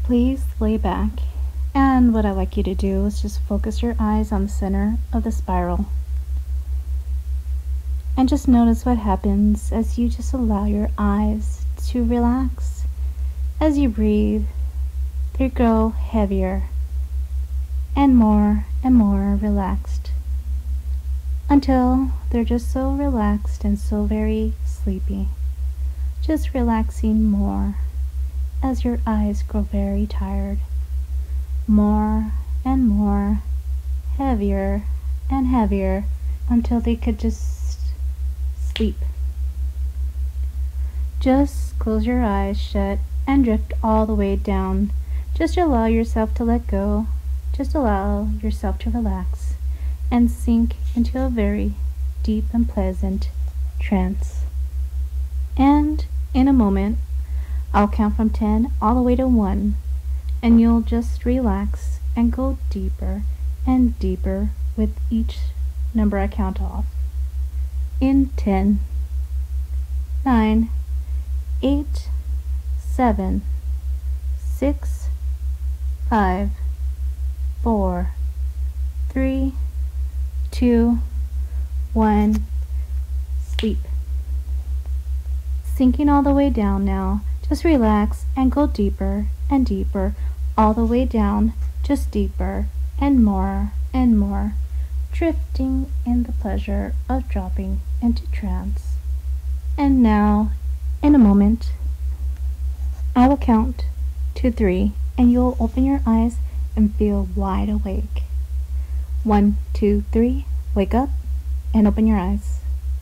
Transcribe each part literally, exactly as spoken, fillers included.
Please lay back, and what I'd like you to do is just focus your eyes on the center of the spiral. And just notice what happens as you just allow your eyes to relax. As you breathe, they grow heavier and more and more relaxed until they're just so relaxed and so very sleepy. Just relaxing more as your eyes grow very tired. More and more, heavier and heavier until they could just sleep. Just close your eyes shut and drift all the way down. Just allow yourself to let go. Just allow yourself to relax and sink into a very deep and pleasant trance. And in a moment, I'll count from ten all the way to one, and you'll just relax and go deeper and deeper with each number I count off. In ten, nine, eight, seven, six, five, four, three, two, one, sleep. Sinking all the way down now, just relax and go deeper and deeper, all the way down, just deeper and more and more, drifting in the pleasure of dropping into trance. And now, in a moment, I will count to three, and you'll open your eyes and feel wide awake. One, two, three, wake up and open your eyes.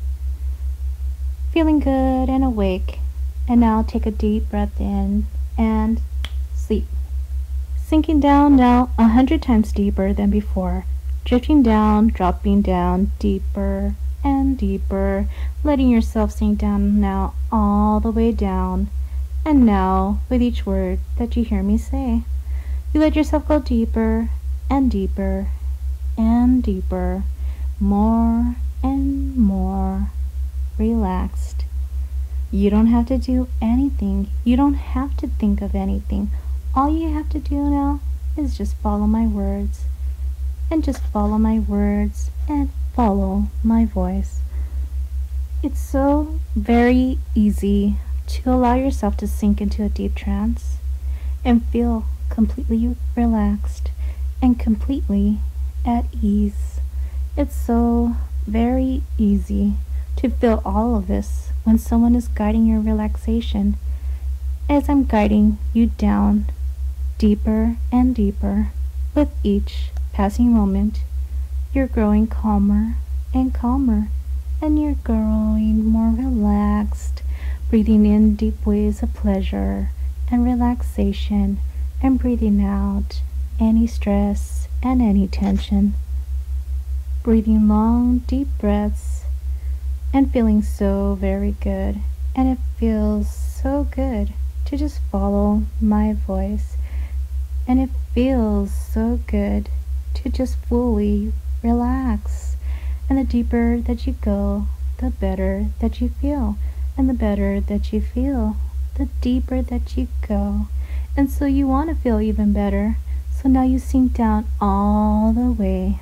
Feeling good and awake. And now take a deep breath in and sleep. Sinking down now a hundred times deeper than before. Drifting down, dropping down, deeper and deeper. Letting yourself sink down now all the way down. And now, with each word that you hear me say, you let yourself go deeper and deeper and deeper. More and more relaxed. You don't have to do anything. You don't have to think of anything. All you have to do now is just follow my words. And just follow my words and follow my voice. It's so very easy to allow yourself to sink into a deep trance and feel completely relaxed and completely at ease. It's so very easy to feel all of this when someone is guiding your relaxation, as I'm guiding you down deeper and deeper. With each passing moment, you're growing calmer and calmer, and you're growing more relaxed, breathing in deep waves of pleasure and relaxation, and breathing out any stress and any tension. Breathing long, deep breaths and feeling so very good. And it feels so good to just follow my voice. And it feels so good to just fully relax. And the deeper that you go, the better that you feel. And the better that you feel, the deeper that you go. And so you want to feel even better. So now you sink down all the way.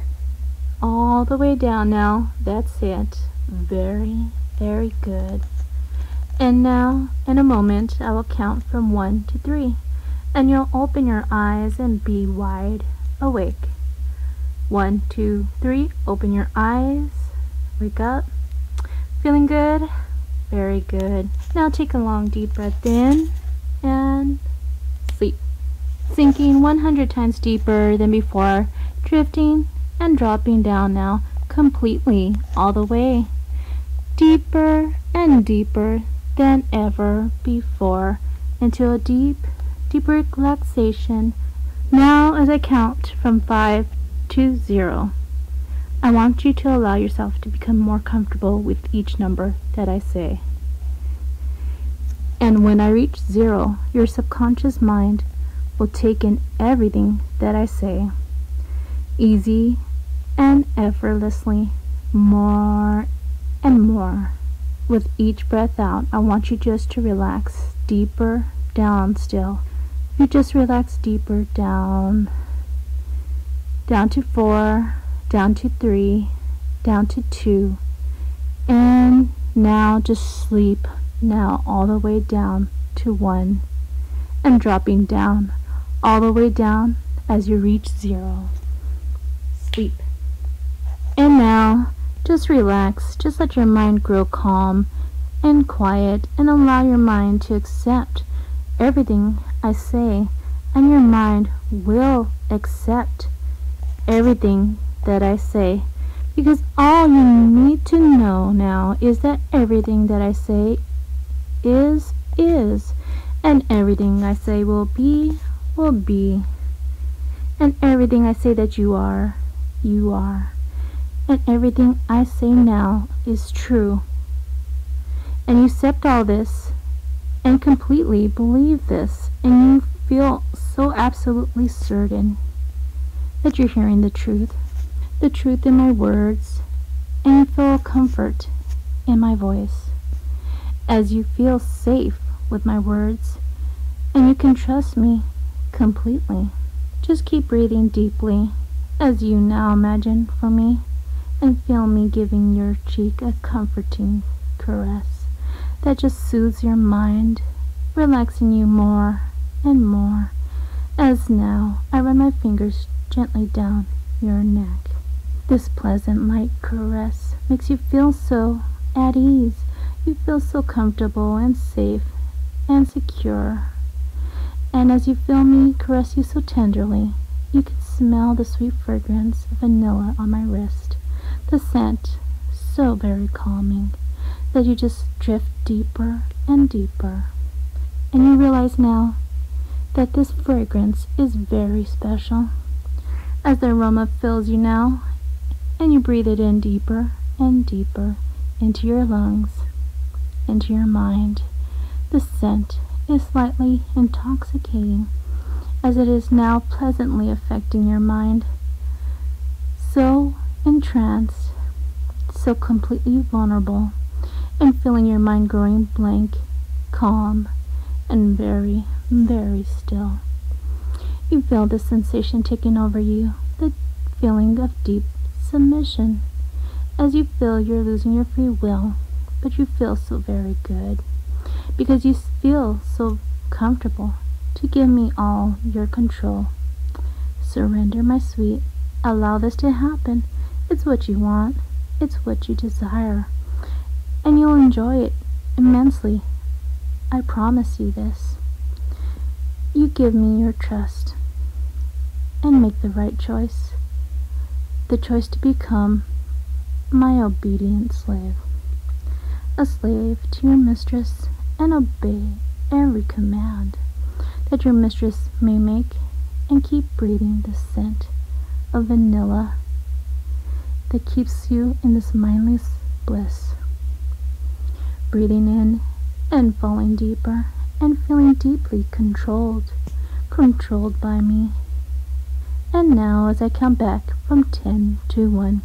All the way down now. That's it. Very, very good. And now, in a moment, I will count from one to three. And you'll open your eyes and be wide awake. One, two, three. Open your eyes. Wake up. Feeling good? Very good. Now take a long deep breath in and sleep. Sinking one hundred times deeper than before. Drifting and dropping down now completely all the way. Deeper and deeper than ever before into a deep, deeper relaxation. Now as I count from five to zero, I want you to allow yourself to become more comfortable with each number that I say. And when I reach zero, your subconscious mind will take in everything that I say. Easy and effortlessly, more and more. With each breath out, I want you just to relax deeper down still, You just relax deeper down, down to four, down to three, down to two, and now just sleep now all the way down to one, and dropping down all the way down as you reach zero. Sleep. And now just relax, just let your mind grow calm and quiet, and allow your mind to accept everything I say, and your mind will accept everything that I say, because all you need to know now is that everything that I say is, is, and everything I say will be, will be, and everything I say that you are, you are, and everything I say now is true. And you accept all this and completely believe this, and you feel so absolutely certain that you're hearing the truth, the truth in my words, and you feel comfort in my voice as you feel safe with my words, and you can trust me completely. Just keep breathing deeply as you now imagine for me and feel me giving your cheek a comforting caress that just soothes your mind, relaxing you more and more, as now I run my fingers gently down your neck. This pleasant light caress makes you feel so at ease. You feel so comfortable and safe and secure. And as you feel me caress you so tenderly, you can smell the sweet fragrance of vanilla on my wrist. The scent, so very calming, that you just drift deeper and deeper. And you realize now that this fragrance is very special, as the aroma fills you now, and you breathe it in deeper and deeper into your lungs, into your mind. The scent is slightly intoxicating, as it is now pleasantly affecting your mind. So entranced, so completely vulnerable, and feeling your mind growing blank, calm, and very, very still. You feel the sensation taking over you, the feeling of deep submission, as you feel you're losing your free will, but you feel so very good, because you feel so comfortable to give me all your control. Surrender, my sweet. Allow this to happen. It's what you want. It's what you desire. And you'll enjoy it immensely. I promise you this. You give me your trust and make the right choice. The choice to become my obedient slave. A slave to your mistress, and obey every command that your mistress may make, and keep breathing the scent of vanilla that keeps you in this mindless bliss. Breathing in and falling deeper and feeling deeply controlled, controlled by me. And now as I count back from ten to one,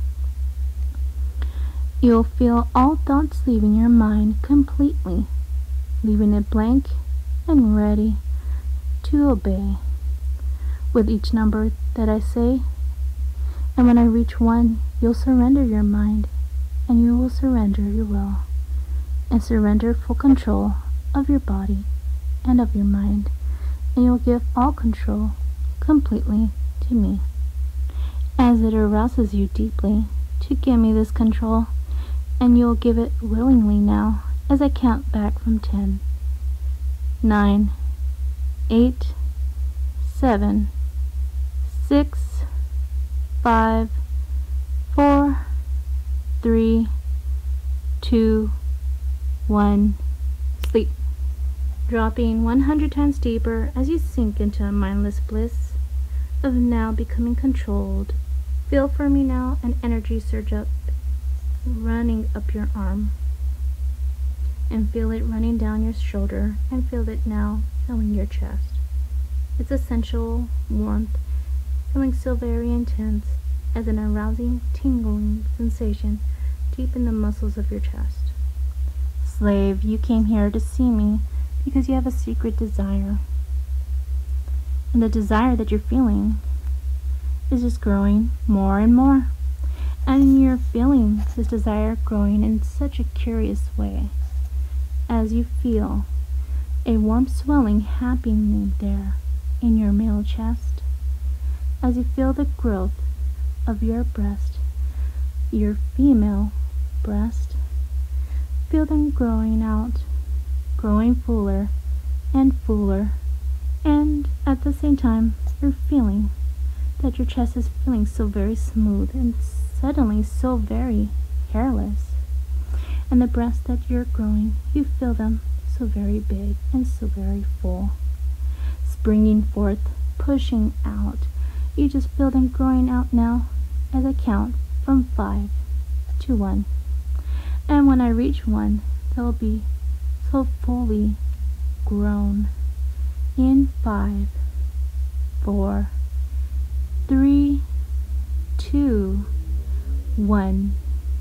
you'll feel all thoughts leaving your mind completely, leaving it blank and ready to obey with each number that I say. And when I reach one, you'll surrender your mind, and you will surrender your will, and surrender full control of your body and of your mind, and you'll give all control completely to me, as it arouses you deeply to give me this control, and you'll give it willingly now as I count back from ten, nine, eight, seven, six, five, four, three, two, one. Sleep. Dropping one hundred times deeper as you sink into a mindless bliss of now becoming controlled. Feel for me now an energy surge up, running up your arm, and feel it running down your shoulder, and feel it now filling your chest. Its essential warmth feeling so very intense, as an arousing, tingling sensation deep in the muscles of your chest. Slave, you came here to see me because you have a secret desire. And the desire that you're feeling is just growing more and more. And you're feeling this desire growing in such a curious way as you feel a warm swelling happening there in your male chest, as you feel the growth of your breast, your female breast. Feel them growing out, growing fuller and fuller, and at the same time you're feeling that your chest is feeling so very smooth and suddenly so very hairless. And the breasts that you're growing, you feel them so very big and so very full, springing forth, pushing out. You just feel them growing out now as I count from five to one. And when I reach one, they'll be so fully grown in five, four, three, two, one.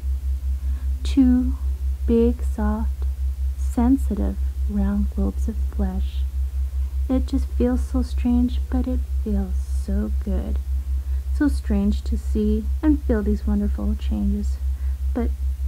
Two big, soft, sensitive, round globes of flesh. It just feels so strange, but it feels so good. So strange to see and feel these wonderful changes, but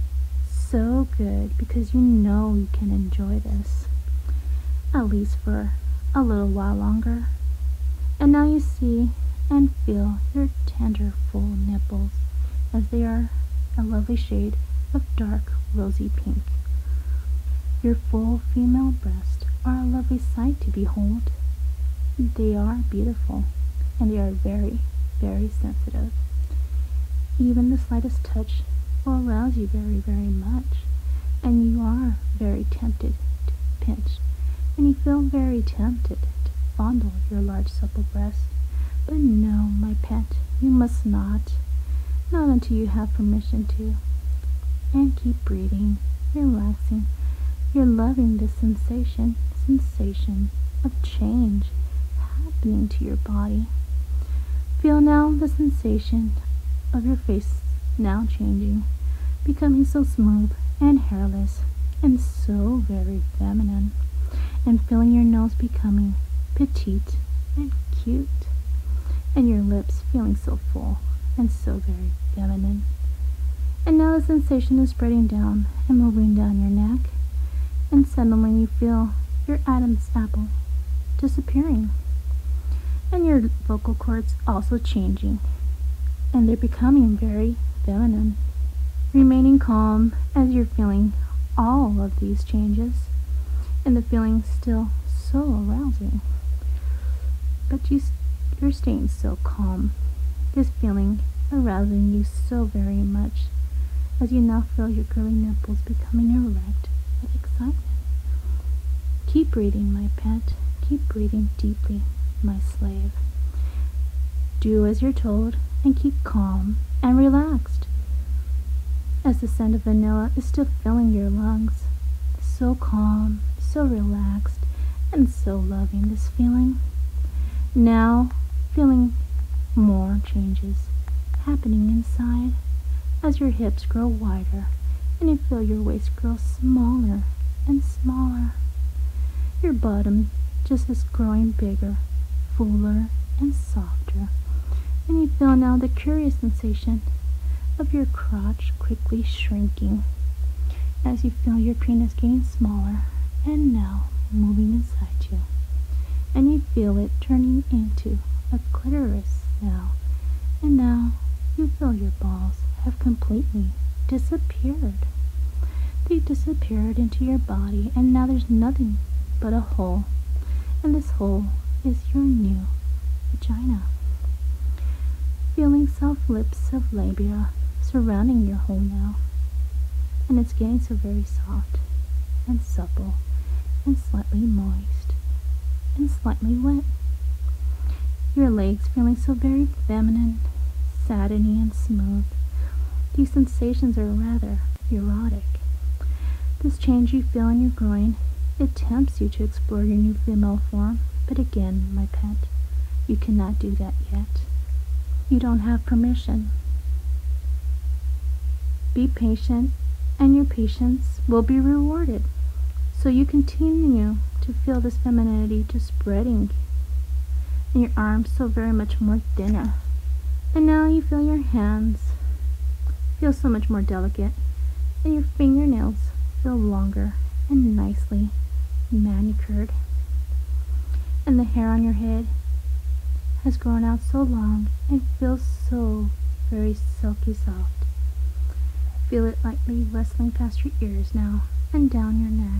so good because you know you can enjoy this, at least for a little while longer. And now you see and feel your tender, full nipples as they are a lovely shade of dark rosy pink. Your full female breasts are a lovely sight to behold. They are beautiful, and they are very, very sensitive. Even the slightest touch will arouse you very, very much, and you are very tempted to pinch, and you feel very tempted to fondle your large supple breast. But no, my pet, you must not, not until you have permission to. And keep breathing, relaxing. You're loving this sensation, sensation of change happening to your body. Feel now the sensation of your face now changing, becoming so smooth and hairless and so very feminine, and feeling your nose becoming petite and cute, and your lips feeling so full and so very feminine. And now the sensation is spreading down and moving down your neck, and suddenly you feel your Adam's apple disappearing, and your vocal cords also changing, and they're becoming very feminine, remaining calm as you're feeling all of these changes, and the feeling still so arousing, but you, you're staying so calm, this feeling arousing you so very much, as you now feel your girly nipples becoming erect with excitement. Keep breathing, my pet. Keep breathing deeply, my slave. Do as you're told and keep calm and relaxed, as the scent of vanilla is still filling your lungs. So calm, so relaxed, and so loving this feeling. Now feeling more changes happening inside, as your hips grow wider and you feel your waist grow smaller and smaller. Your bottom just is growing bigger, fuller, and softer, and you feel now the curious sensation of your crotch quickly shrinking as you feel your penis getting smaller and now moving inside you, and you feel it turning into a clitoris now, and now you feel your balls have completely disappeared. They disappeared into your body, and now there's nothing but a hole, and this hole is your new vagina. Feeling soft lips of labia surrounding your hole now, and it's getting so very soft and supple and slightly moist and slightly wet. Your legs feeling so very feminine, satiny, and smooth. These sensations are rather erotic. This change you feel in your groin, it tempts you to explore your new female form, but again, my pet, you cannot do that yet. You don't have permission. Be patient, and your patience will be rewarded. So you continue to feel this femininity just spreading and your arms so very much more thinner. And now you feel your hands feel so much more delicate, and your fingernails feel longer and nicely manicured. And the hair on your head has grown out so long and feels so very silky soft. Feel it lightly rustling past your ears now and down your neck.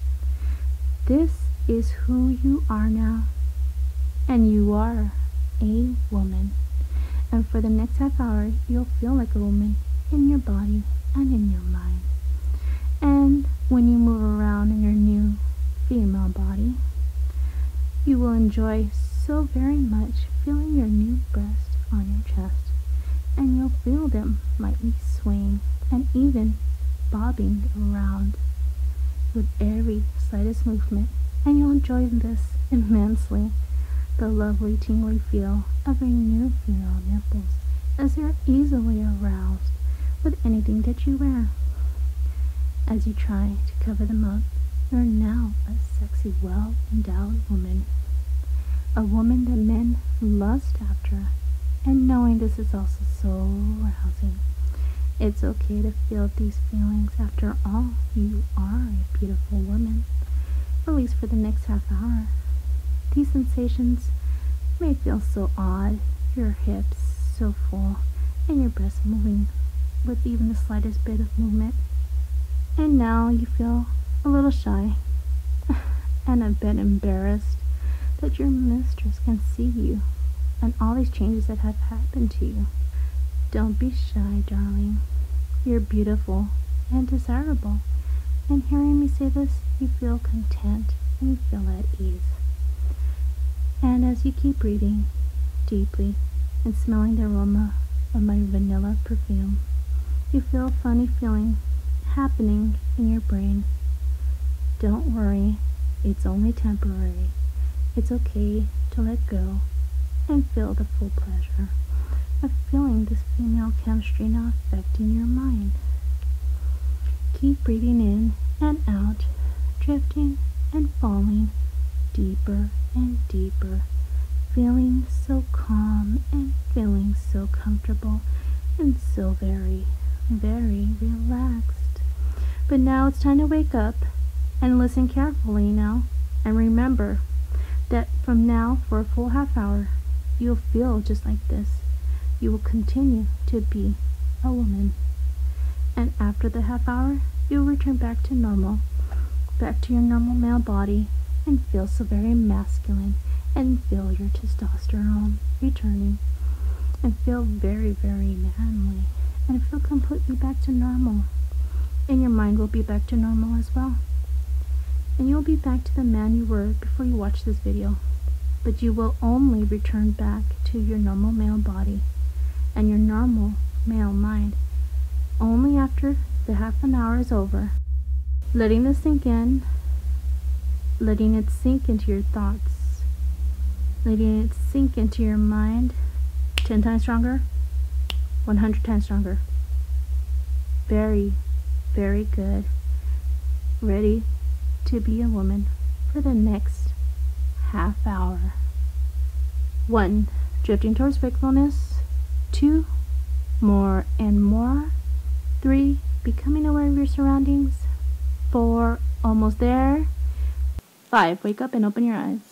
This is who you are now, and you are a woman. And for the next half hour, you'll feel like a woman in your body and in your mind. And when you move around in your new female body, you will enjoy so very much feeling your new breasts on your chest, and you'll feel them lightly swaying and even bobbing around with every slightest movement, and you'll enjoy this immensely, the lovely tingly feel of your new female nipples as they're easily aroused with anything that you wear. As you try to cover them up, you're now a sexy, well-endowed woman. A woman that men lust after. And knowing this is also so arousing. It's okay to feel these feelings. After all, you are a beautiful woman. At least for the next half hour. These sensations may feel so odd. Your hips so full, and your breasts moving with even the slightest bit of movement. And now you feel a little shy and a bit embarrassed that your mistress can see you and all these changes that have happened to you. Don't be shy, darling. You're beautiful and desirable. And hearing me say this, you feel content and you feel at ease. And as you keep breathing deeply and smelling the aroma of my vanilla perfume, you feel a funny feeling happening in your brain. Don't worry, it's only temporary. It's okay to let go and feel the full pleasure of feeling this female chemistry now affecting your mind. Keep breathing in and out, drifting and falling deeper and deeper, feeling so calm and feeling so comfortable and so very, very relaxed. But now it's time to wake up and listen carefully now, and remember that from now for a full half hour, you'll feel just like this. You will continue to be a woman. And after the half hour, you'll return back to normal, back to your normal male body, and feel so very masculine, and feel your testosterone returning, and feel very, very manly, and feel completely back to normal. And your mind will be back to normal as well. And you'll be back to the man you were before you watched this video. But you will only return back to your normal male body and your normal male mind only after the half an hour is over. Letting this sink in, letting it sink into your thoughts, letting it sink into your mind ten times stronger, one hundred times stronger. Very, very good. Ready to be a woman for the next half hour. One, drifting towards wakefulness. Two, more and more. Three, becoming aware of your surroundings. Four, almost there. Five, wake up and open your eyes.